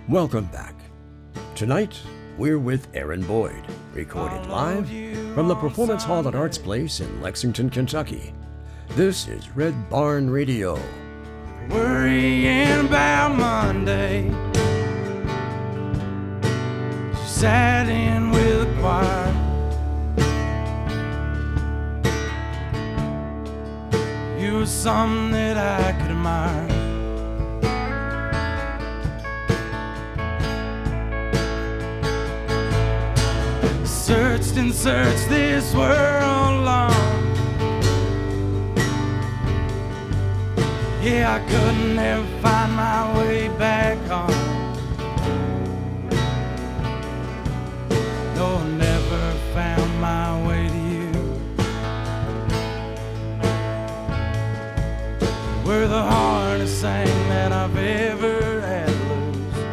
Welcome back. Tonight, we're with Aaron Boyd, recorded live from the Performance Hall at Arts Place in Lexington, Kentucky. This is Red Barn Radio. Worrying about Monday, she sat in with the choir. You were something that I could admire. Searched and searched this world long. Yeah, I couldn't ever find my way back home. No, I never found my way to you. We're the hardest thing that I've ever had to lose.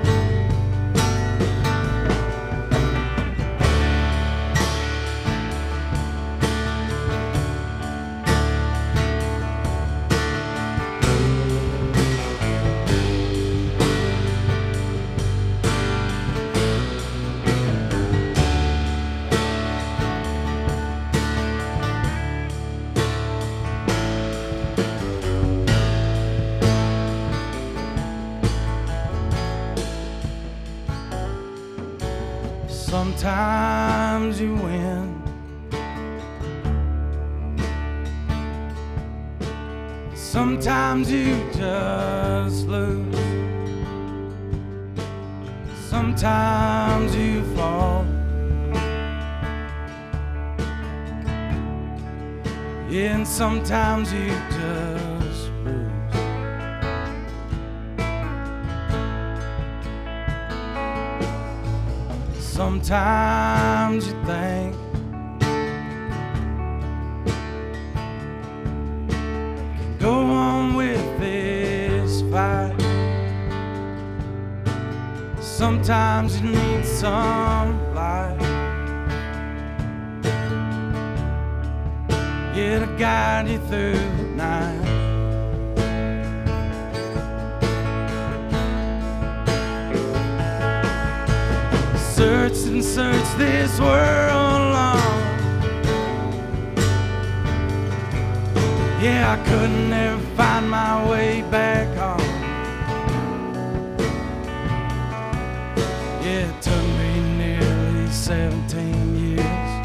Sometimes you win, sometimes you just lose, sometimes you fall, yeah, and sometimes you just bruise. Sometimes you think go on with this fight. Sometimes you need some light, yeah, to guide you through the night. Searched and searched this world long. Yeah, I couldn't ever find my way back home. Yeah, it took me nearly 17 years.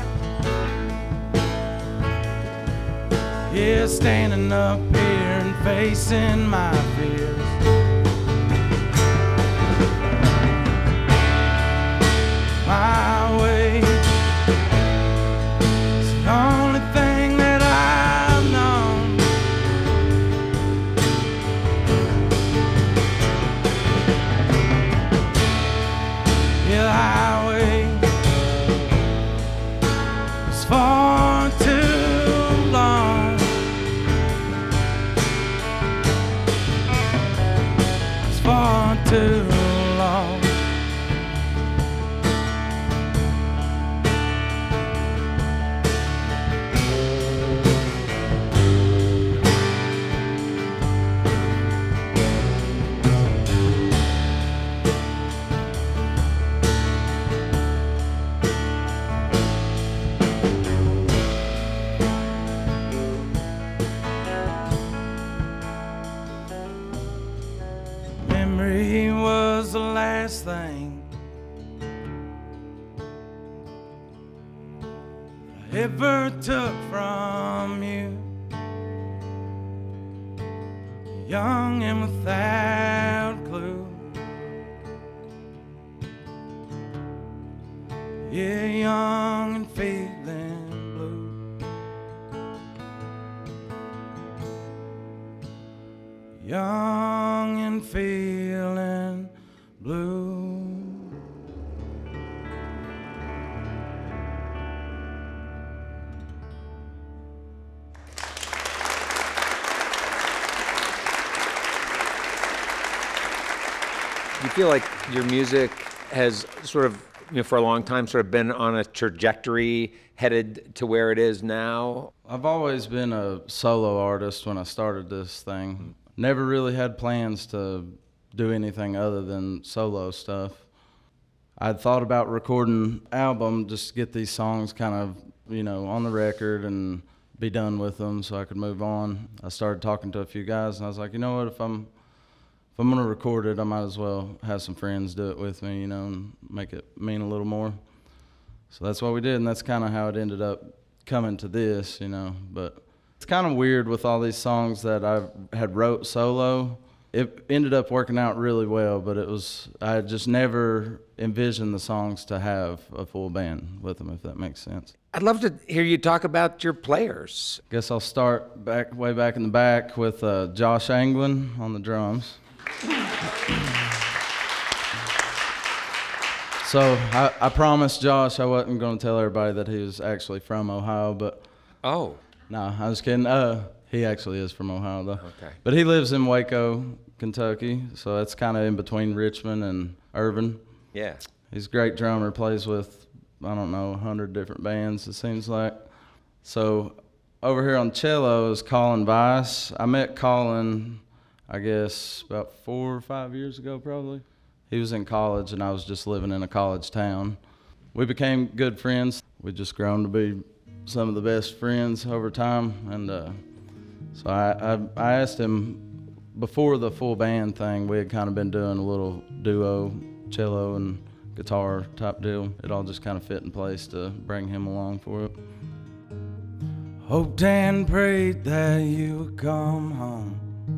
Yeah, standing up here and facing my fears. My way is the only thing that I've known. Yeah, the highway is far too long. It's far too long. Memory was the last thing I ever took from you. Young and without a clue. Yeah, young and feeling blue. Young and feeling blue. Do you feel like your music has sort of, for a long time, sort of been on a trajectory headed to where it is now? I've always been a solo artist when I started this thing. Never really had plans to do anything other than solo stuff. I'd thought about recording an album just to get these songs kind of, on the record and be done with them so I could move on. I started talking to a few guys, and I was like, you know what, if I'm going to record it, I might as well have some friends do it with me, and make it mean a little more. So that's what we did, and that's kind of how it ended up coming to this, But it's kind of weird with all these songs that I had wrote solo. It ended up working out really well, but I just never envisioned the songs to have a full band with them, if that makes sense. I'd love to hear you talk about your players. Guess I'll start way back in the back with Josh Anglin on the drums. So I promised Josh I wasn't going to tell everybody that he was actually from Ohio, but... Oh. No, I was kidding. He actually is from Ohio, though. Okay. But he lives in Waco, Kentucky, so that's kind of in between Richmond and Irvin. Yeah. He's a great drummer, plays with, 100 different bands, it seems like. So over here on cello is Colin Weiss. I met Colin, I guess, about 4 or 5 years ago, probably. He was in college, and I was just living in a college town. We became good friends. We've just grown to be some of the best friends over time, and so I asked him, before the full band thing, we had kind of been doing a little duo, cello and guitar type deal. It all just kind of fit in place to bring him along for it. Hoped and prayed that you would come home,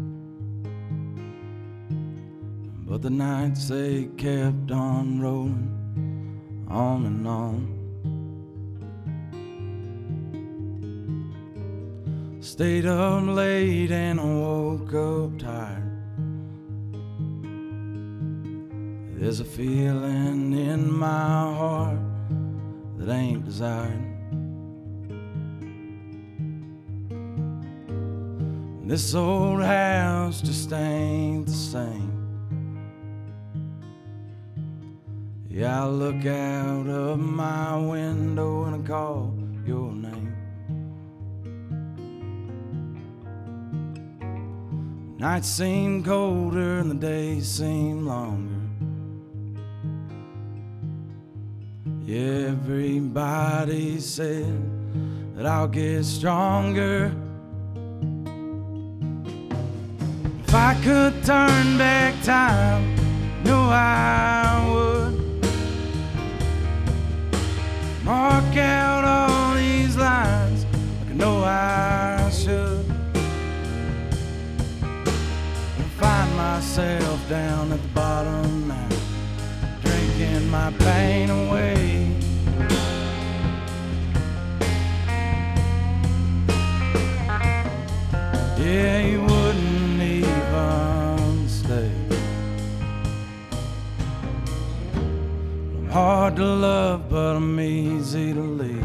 but the nights they kept on rolling on and on. Stayed up late and I woke up tired. There's a feeling in my heart that ain't desired. This old house just ain't the same. Yeah, I look out of my window and I call your name. Nights seem colder and the days seem longer. Yeah, everybody said that I'll get stronger. If I could turn back time, no, I would. Mark out all these lines like I know I should. Find myself down at the bottom now, drinking my pain away. Yeah, you wouldn't even stay. I'm hard to love, but I'm easy to leave.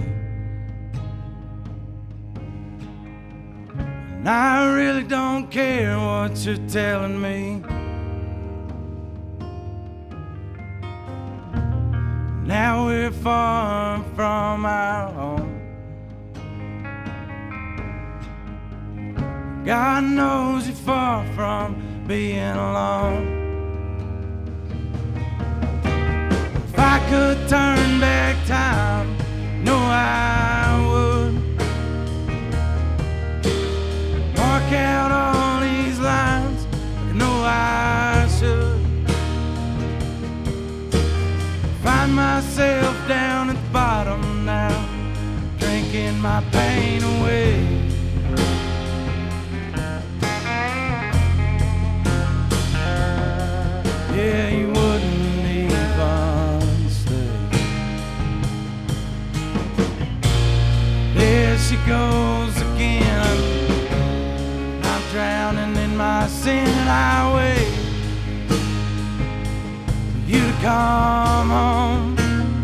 And I really don't care what you're telling me. Now we're far from our home. God knows you're far from being alone. If I could turn back time, no, I would. Mark out all these lines like I know I should. Find myself down at the bottom now, drinking my pain away. Yeah, you wouldn't even stay. There she goes again. I'm drowning in my sin and I wait for you to come home.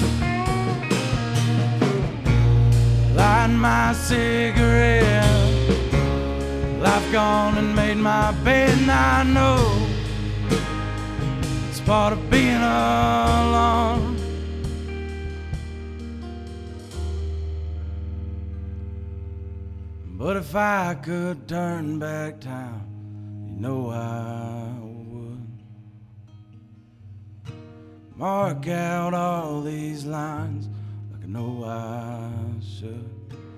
Light my cigarette. Life gone and made my bed, and I know it's part of being alone. But if I could turn back time, you know I would. mark out all these lines like I know I should.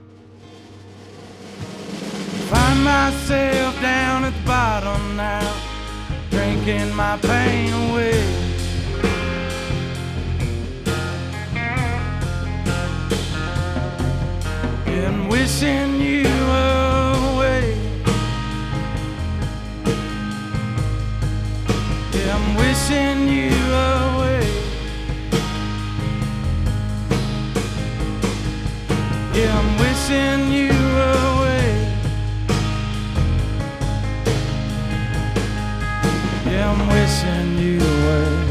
Find myself down at the bottom now, drinking my pain away. And wishing you away. Yeah, I'm wishing you away. Yeah, I'm wishing you away. Yeah, I'm wishing you away.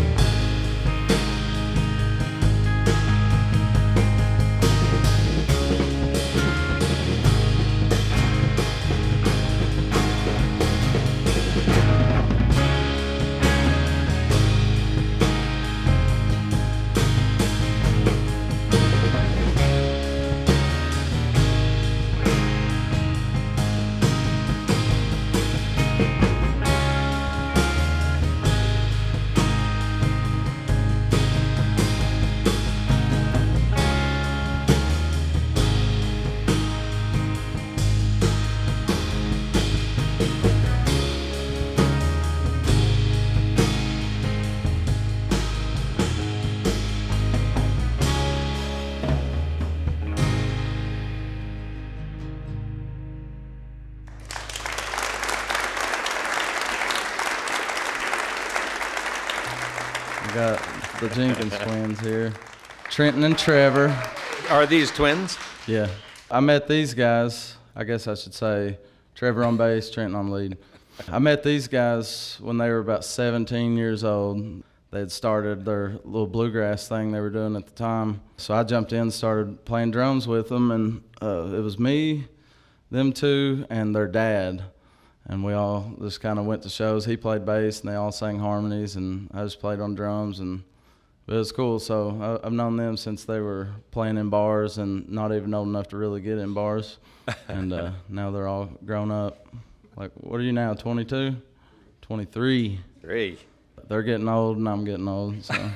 We got the Jenkins twins here, Trenton and Trevor. Are these twins? Yeah, I met these guys, I guess I should say, Trevor on bass, Trenton on lead. I met these guys when they were about 17 years old. They had started their little bluegrass thing they were doing at the time. So I jumped in and started playing drums with them, and it was me, them two, and their dad. And we all just kind of went to shows. He played bass, and they all sang harmonies, and I just played on drums, and it was cool. So I've known them since they were playing in bars and not even old enough to really get in bars. And now they're all grown up. Like, what are you now, 22? 23. Three. They're getting old, and I'm getting old. So.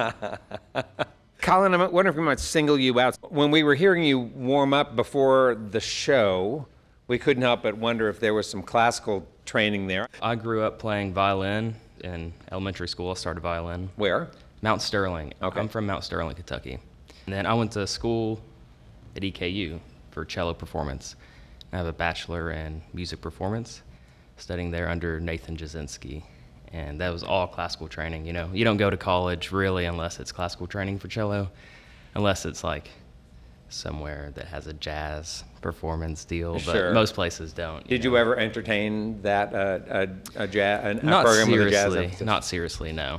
Colin, I wonder if we might single you out. When we were hearing you warm up before the show, we couldn't help but wonder if there was some classical training there. I grew up playing violin in elementary school. I started violin. Where? Mount Sterling. Okay. I'm from Mount Sterling, Kentucky. And then I went to school at EKU for cello performance. I have a bachelor in music performance, studying there under Nathan Jasinski. And that was all classical training. You know, you don't go to college really unless it's classical training for cello, unless it's like somewhere that has a jazz performance deal, but Sure. most places don't. Did you ever entertain that a jazz Not program with a jazz seriously. emphasis? Not seriously, no.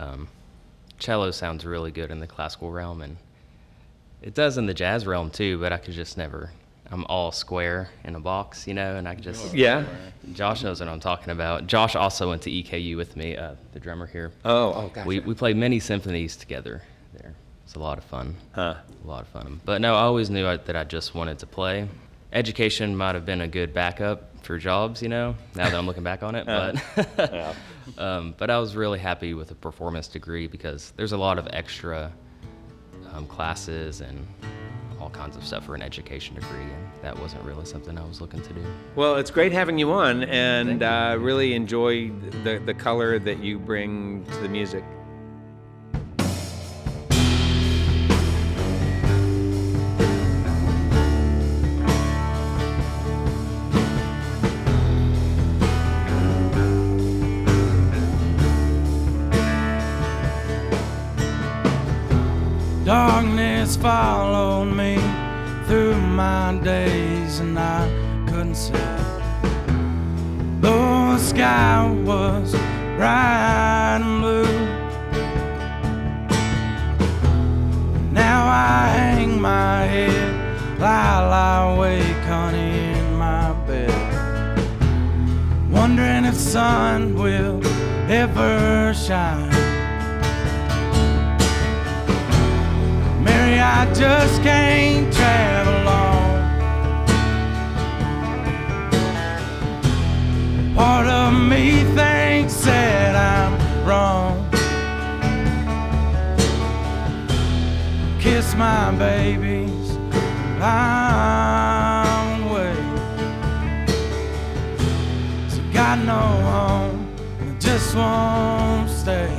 Cello sounds really good in the classical realm, and it does in the jazz realm too, but I could just never. I'm all square in a box, you know, and I could just. Yeah. Josh knows what I'm talking about. Josh also went to EKU with me, the drummer here. Oh, gotcha. We played many symphonies together there. It's a lot of fun. Huh. A lot of fun. But no, I always knew that I just wanted to play. Education might have been a good backup for jobs, you know, now that I'm looking back on it. But but I was really happy with a performance degree because there's a lot of extra classes and all kinds of stuff for an education degree, and that wasn't really something I was looking to do. Well, it's great having you on, and really enjoy the color that you bring to the music. Darkness followed me through my days, and I couldn't see. Though the sky was bright and blue, now I hang my head, lie awake, honey, in my bed, wondering if sun will ever shine. Mary, I just can't travel on. Part of me thinks that I'm wrong. Kiss my babies, I'm away. So got no home, I just won't stay.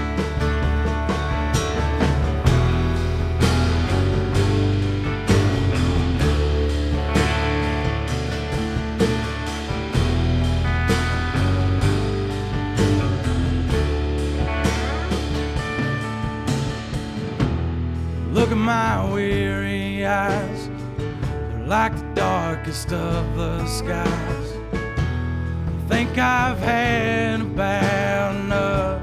Look at my weary eyes, they're like the darkest of the skies. I think I've had about enough.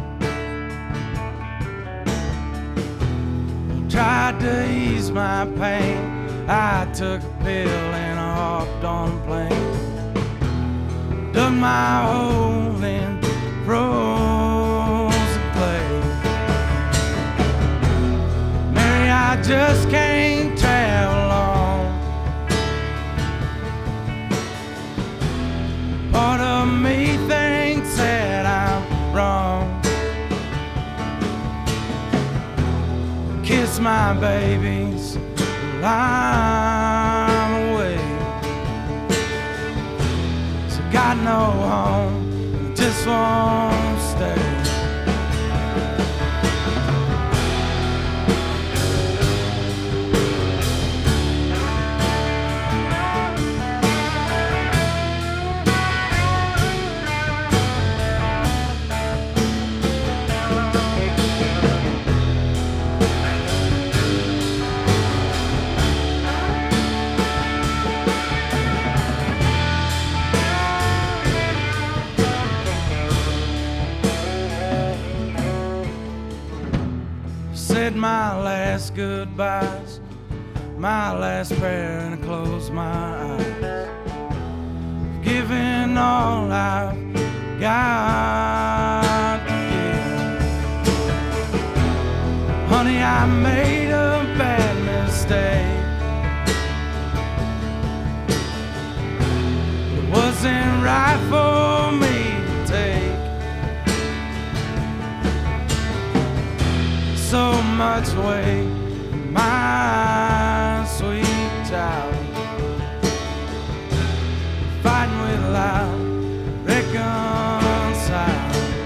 I tried to ease my pain, I took a pill and I hopped on a plane. Dug my hole in frozen clay. I just can't travel on. Part of me thinks that I'm wrong. Kiss my babies while I'm away. So got no home, just won't stay. Said my last goodbyes, my last prayer, and I closed my eyes. Given all I've got to give. Honey, I made a bad mistake. It wasn't right for me to take. So much weight, my sweet child, fighting with life, reconcile.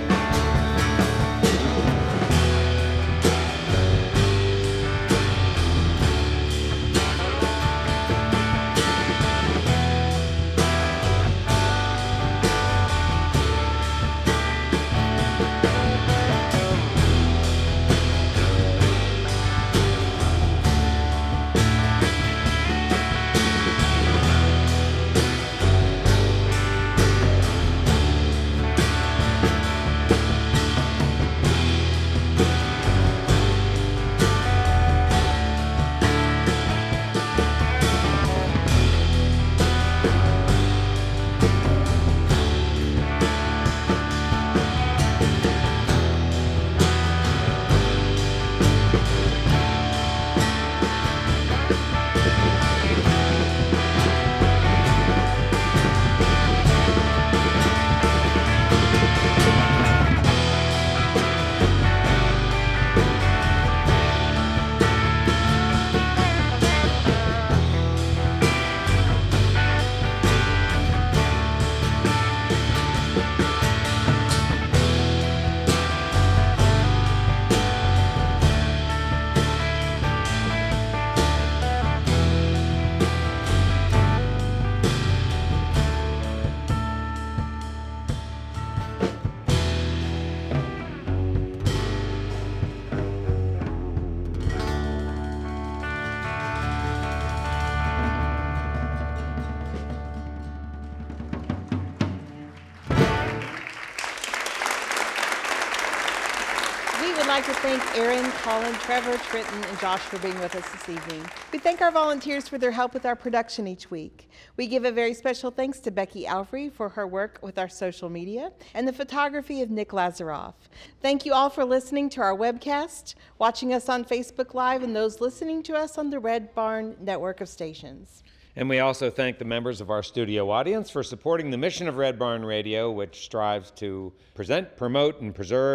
We'd like to thank Aaron, Colin, Trevor, Trenton, and Josh for being with us this evening. We thank our volunteers for their help with our production each week. We give a very special thanks to Becky Alfrey for her work with our social media and the photography of Nick Lazaroff. Thank you all for listening to our webcast, watching us on Facebook Live, and those listening to us on the Red Barn network of stations. And we also thank the members of our studio audience for supporting the mission of Red Barn Radio, which strives to present, promote, and preserve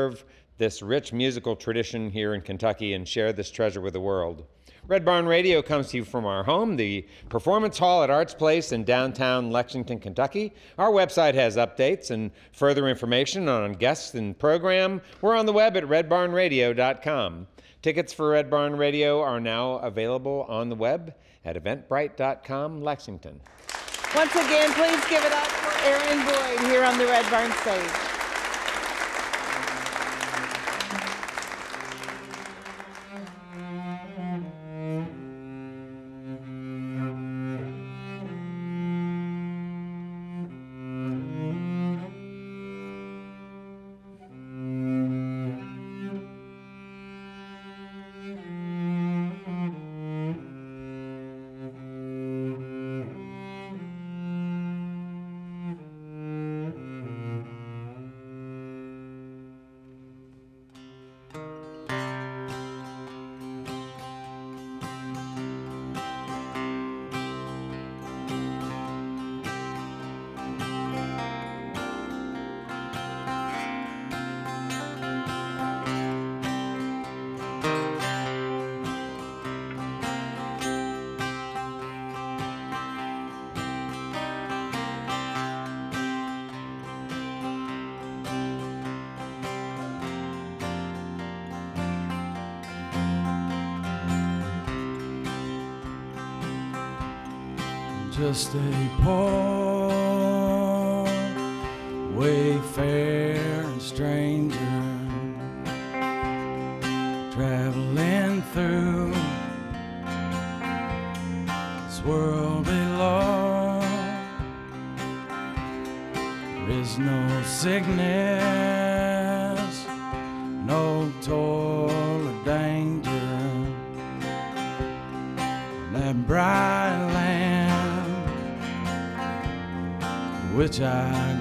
this rich musical tradition here in Kentucky and share this treasure with the world. Red Barn Radio comes to you from our home, the Performance Hall at Arts Place in downtown Lexington, Kentucky. Our website has updates and further information on guests and program. We're on the web at redbarnradio.com. Tickets for Red Barn Radio are now available on the web at eventbrite.com, Lexington. Once again, please give it up for Aaron Boyd here on the Red Barn stage. Just a poor wayfaring stranger traveling through this world below. There is no sickness, no toil or danger. That bright land which I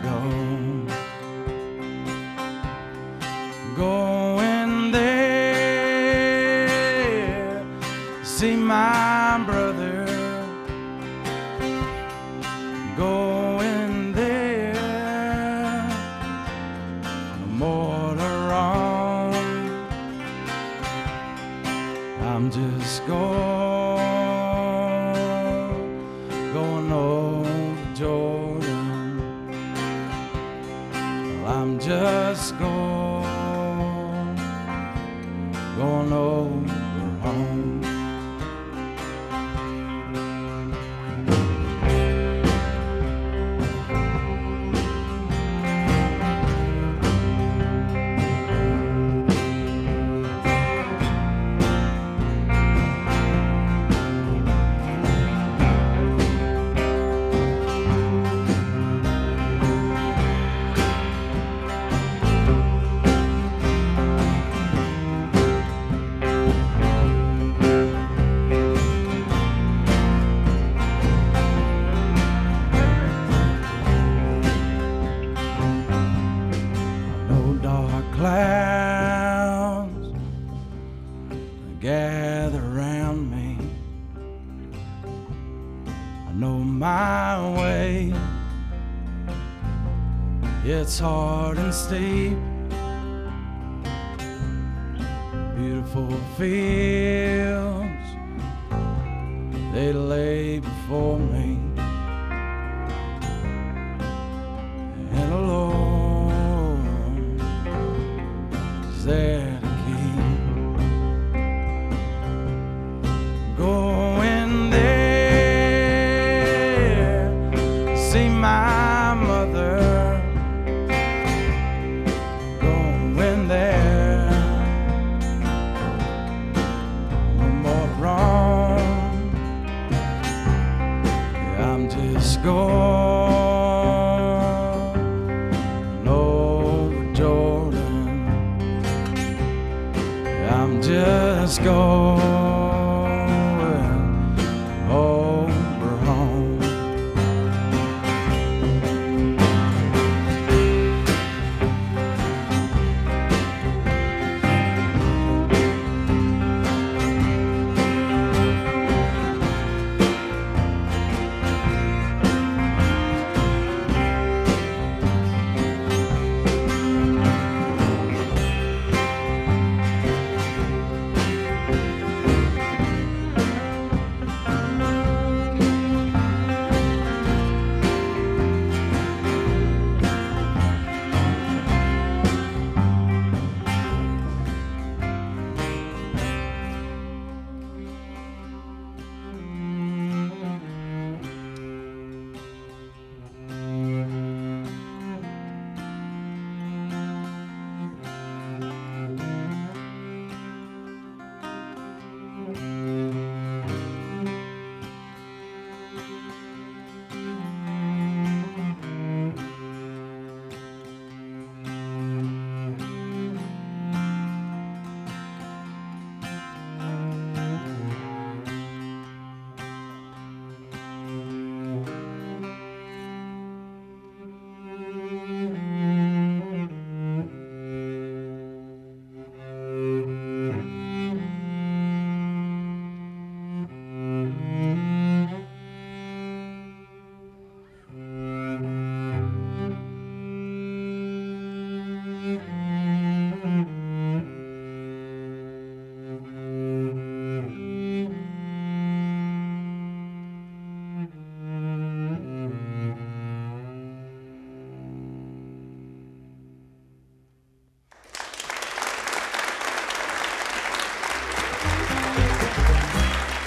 going there, see my brother, going there, no more to wrong. I'm just going over Jordan. I'm just going over home. Clouds gather around me. I know my way. It's hard and steep. Beautiful fields, they lay before me. And alone there to keep going there, see my mother, going there, no more wrong. Yeah, I'm just going over Jordan. I'm just going over home.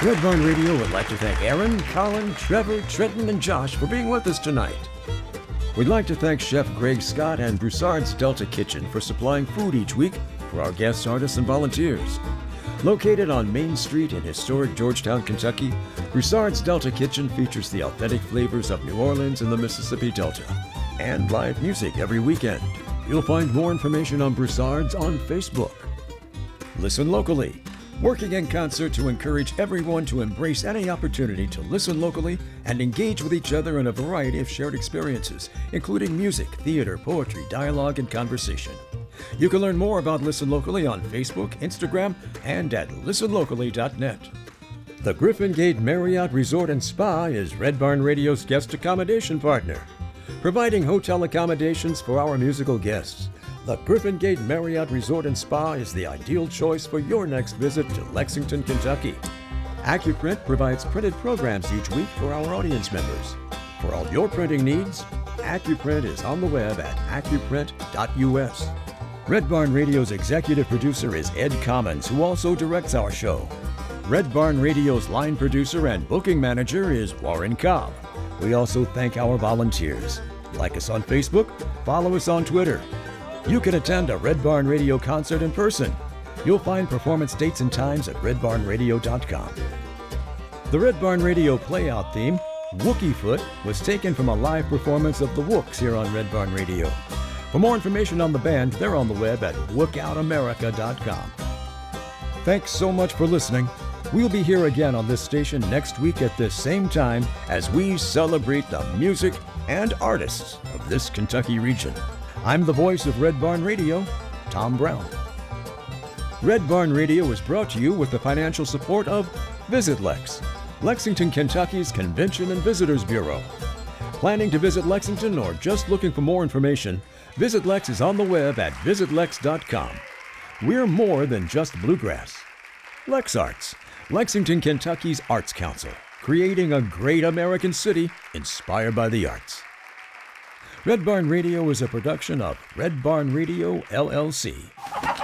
Red Barn Radio would like to thank Aaron, Colin, Trevor, Trenton, and Josh for being with us tonight. We'd like to thank Chef Greg Scott and Broussard's Delta Kitchen for supplying food each week for our guest artists and volunteers. Located on Main Street in historic Georgetown, Kentucky, Broussard's Delta Kitchen features the authentic flavors of New Orleans and the Mississippi Delta, and live music every weekend. You'll find more information on Broussard's on Facebook. Listen locally, working in concert to encourage everyone to embrace any opportunity to listen locally and engage with each other in a variety of shared experiences, including music, theater, poetry, dialogue, and conversation. You can learn more about Listen Locally on Facebook, Instagram, and at listenlocally.net. The Griffin Gate Marriott Resort and Spa is Red Barn Radio's guest accommodation partner, providing hotel accommodations for our musical guests. The Griffin Gate Marriott Resort and Spa is the ideal choice for your next visit to Lexington, Kentucky. AccuPrint provides printed programs each week for our audience members. For all your printing needs, AccuPrint is on the web at accuprint.us. Red Barn Radio's executive producer is Ed Commons, who also directs our show. Red Barn Radio's line producer and booking manager is Warren Cobb. We also thank our volunteers. Like us on Facebook, follow us on Twitter. You can attend a Red Barn Radio concert in person. You'll find performance dates and times at redbarnradio.com. The Red Barn Radio playout theme, Wookie Foot, was taken from a live performance of the Wooks here on Red Barn Radio. For more information on the band, they're on the web at wookoutamerica.com. Thanks so much for listening. We'll be here again on this station next week at this same time as we celebrate the music and artists of this Kentucky region. I'm the voice of Red Barn Radio, Tom Brown. Red Barn Radio is brought to you with the financial support of Visit Lex, Lexington, Kentucky's Convention and Visitors Bureau. Planning to visit Lexington or just looking for more information, Visit Lex is on the web at visitlex.com. We're more than just bluegrass. Lex Arts, Lexington, Kentucky's Arts Council, creating a great American city inspired by the arts. Red Barn Radio is a production of Red Barn Radio, LLC.